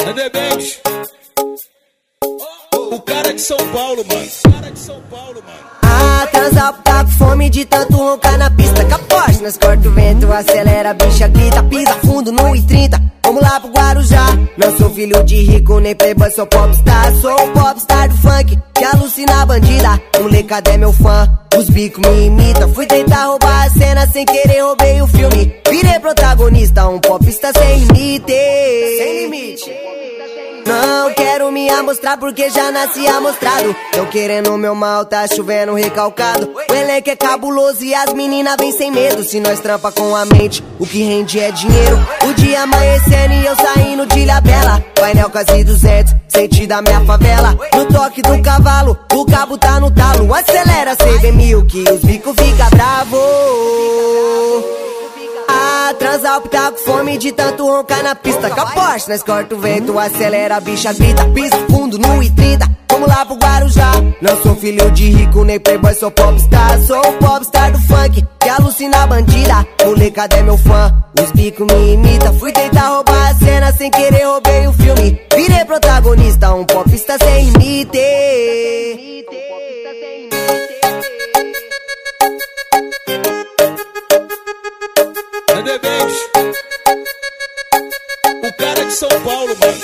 Banks. O cara de São Paulo, mano. Transar tá com fome de tanto roncar na pista. Capote, nós corta o vento, acelera, a bicha grita. Pisa fundo no I30, vamos lá pro Guarujá. Não sou filho de rico, nem playboy, sou popstar. Sou o popstar do funk, que alucina a bandida. Molecada é meu fã, os bicos me imitam. Fui tentar roubar a cena, sem querer roubei o filme. Virei protagonista, um popstar sem limite. Sem limite. Não quero me amostrar porque já nasci amostrado. Tão querendo meu mal, tá chovendo recalcado. O elenco é cabuloso e as meninas vêm sem medo. Se nós trampa com a mente, o que rende é dinheiro. O dia amanhecendo e eu saindo de Ilhabela. Painel quase 200, sentido da minha favela. No toque do cavalo, o cabo tá no talo. Acelera, CV1000 que os bicos fica bravo. Transar tá com fome de tanto roncar na pista. Capote, nós corta o vento, acelera, a bicha grita. Pisa fundo no I30, vamos lá pro Guarujá. Não sou filho de rico, nem playboy, sou popstar. Sou o popstar do funk, que alucina a bandida. Molecada é meu fã, os bicos me imitam. Fui tentar roubar a cena, sem querer roubei o filme. Virei protagonista, um popstar sem limite. Banks. O cara de São Paulo, mano.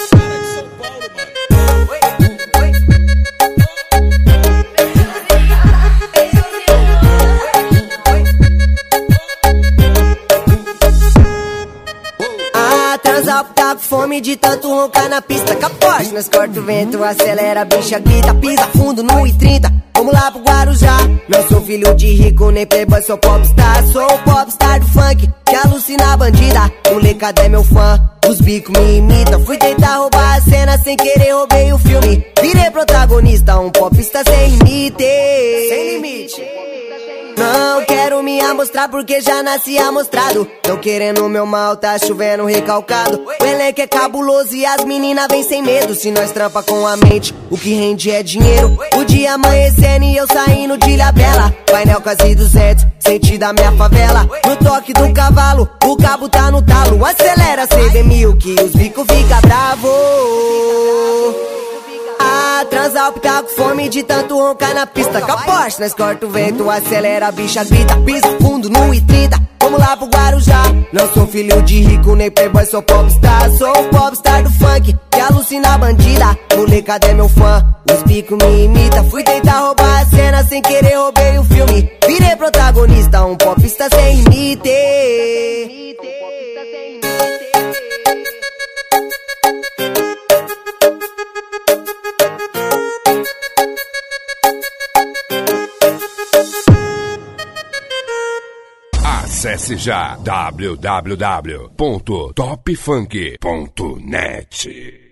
Transar tá com fome de tanto roncar na pista. Capote, nós corta o vento, acelera, a bicha grita. Pisa fundo no I30, vamos lá pro Guarujá. Não sou filho de rico, nem playboy, sou popstar. Sou o popstar do funk, que alucina a bandida. Molecada é meu fã, os bicos me imitam. Fui tentar roubar a cena, sem querer roubei o filme. Virei protagonista, um popstar sem limite. Sem limite. Não quero me amostrar porque já nasci amostrado. Tão querendo meu mal, tá chovendo recalcado. O elenco é cabuloso e as meninas vêm sem medo. Se nós trampa com a mente, o que rende é dinheiro. O dia amanhecendo e eu saindo de Ilhabela. Painel quase 200, sentido da minha favela. No toque do cavalo, o cabo tá no talo. Acelera, CV1000 que os bicos fica bravo. Transar tá com fome de tanto roncar na pista. Capote, nós corta o vento, acelera, a bicha grita. Pisa fundo no I30, vamos lá pro Guarujá. Não sou filho de rico, nem playboy, sou popstar. Sou o popstar do funk, que alucina a bandida. Molecada é meu fã, os bicos me imitam. Fui tentar roubar a cena, sem querer roubei o filme. Virei protagonista, um popstar sem limite. Acesse já www.topfunk.net.